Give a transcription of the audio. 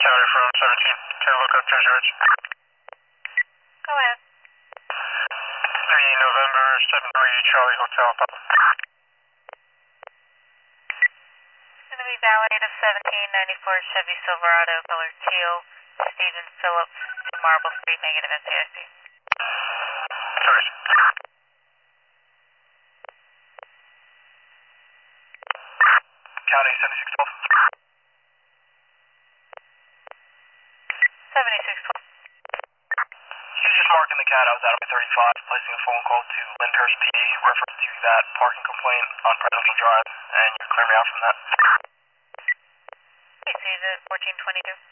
County from 17. Can I look up Treasure Ridge? Go ahead. 3 November 73 Charlie Hotel. Going to be valet of 1794 Chevy Silverado, color teal, Stephen Phillips, Marble Street, negative NCIC. Sorry. County 7612. 7612. She's just marking the cat. I was out of my 35, placing a phone call to Lyndhurst PD, reference to that parking complaint on Presidential Drive, and you can clear me out from that. Okay, so is it 1422?